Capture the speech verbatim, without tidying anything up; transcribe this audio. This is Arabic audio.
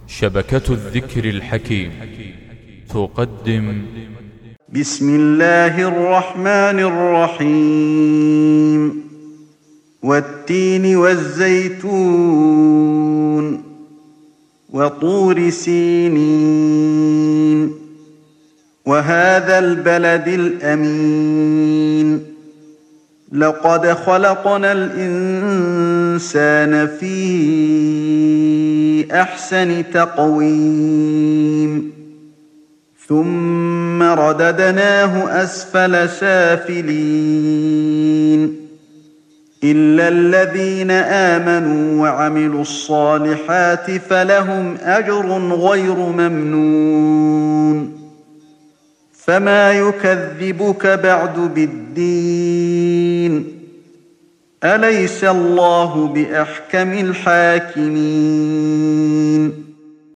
شبكة الذكر الحكيم تقدم بسم الله الرحمن الرحيم والتين والزيتون وطور سينين وهذا البلد الأمين لقد خلقنا الإنسان في أحسن تقويم ثم رددناه أسفل سافلين إلا الذين آمنوا وعملوا الصالحات فلهم أجر غير ممنون فما يكذبك بعد بالدين أليس الله بأحكم الحاكمين